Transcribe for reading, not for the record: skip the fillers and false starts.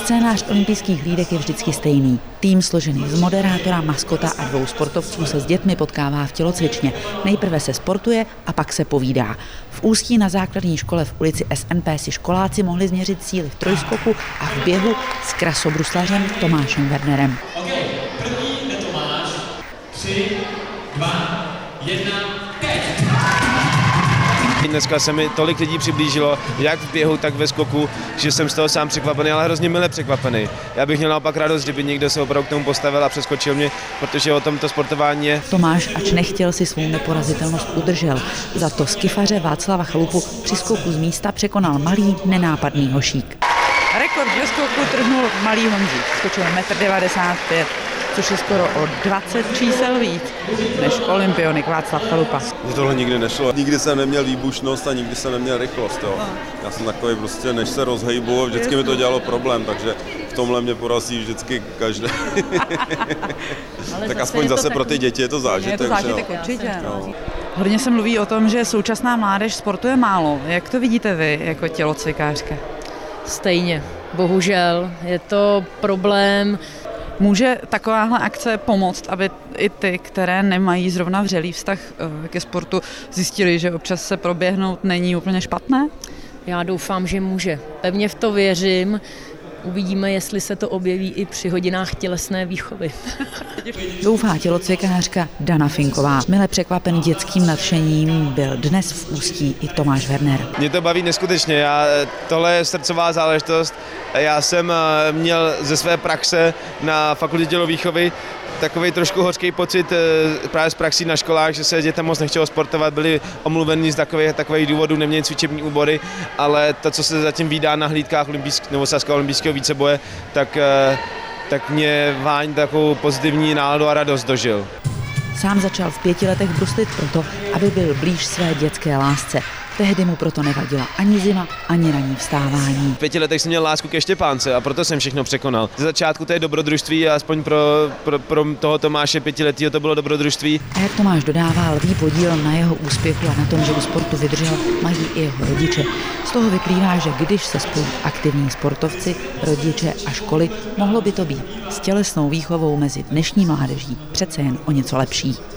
Scénář olympijských hlídek je vždycky stejný. Tým složený z moderátora, maskota a 2 sportovců se s dětmi potkává v tělocvičně. Nejprve se sportuje a pak se povídá. V Ústí na základní škole v ulici SNP si školáci mohli změřit síly v trojskoku a v běhu s krasobruslařem Tomášem Wernerem. První je Tomáš. 3, 2, 1, teď! Dneska se mi tolik lidí přiblížilo, jak v běhu, tak ve skoku, že jsem z toho sám překvapený, ale hrozně mile překvapený. Já bych měl naopak radost, kdyby někdo se opravdu k tomu postavil a přeskočil mě, protože o tom to sportování je. Tomáš, ač nechtěl, si svou neporazitelnost udržel. Za to skifaře Václava Chalupu při skoku z místa překonal malý, nenápadný Hošík. Rekord ve skoku trhnul malý Honzík. Skočil 1,95 m, což je skoro o 20 čísel víc než olympionik Václav Chalupa. Mně tohle nikdy nešlo. Nikdy jsem neměl výbušnost a nikdy jsem neměl rychlost. Jo. Já jsem takový prostě, než se rozhejbu, vždycky mi to dělalo problém, takže v tomhle mě porazí vždycky každý. Tak aspoň zase pro ty děti je to zážitek. Je to zážitek určitě. Hodně se mluví o tom, že současná mládež sportuje málo. Jak to vidíte vy jako tělocvikářka? Stejně. Bohužel je to problém. Může takováhle akce pomoct, aby i ty, které nemají zrovna vřelý vztah ke sportu, zjistili, že občas se proběhnout není úplně špatné? Já doufám, že může. Pevně v to věřím. Uvidíme, jestli se to objeví i při hodinách tělesné výchovy. Doufá tělocvikářka Dana Finková. Mile překvapen dětským nadšením byl dnes v Ústí i Tomáš Werner. Mě to baví neskutečně, tohle je srdcová záležitost. Já jsem měl ze své praxe na fakultě tělovýchovy takový trošku hořký pocit právě z praxí na školách, že se dětem moc nechtělo sportovat, byli omluveni z takových důvodů, neměli cvičební úbory, ale to, co se zatím vídá na hlídkách Novosadského olympijského víceboje, tak mě Váň takovou pozitivní náladu a radost dožil. Sám začal v 5 letech bruslit proto, aby byl blíž své dětské lásce. Tehdy mu proto nevadila ani zima, ani ranní vstávání. V 5 letech jsem měl lásku ke Štěpánce a proto jsem všechno překonal. Ze začátku to je dobrodružství a aspoň pro toho Tomáše 5letého to bylo dobrodružství. A jak Tomáš dodává, lví podíl na jeho úspěchu a na tom, že u sportu vydržel, mají i jeho rodiče. Z toho vyplývá, že když se spojí aktivní sportovci, rodiče a školy, mohlo by to být s tělesnou výchovou mezi dnešní mládeží přece jen o něco lepší.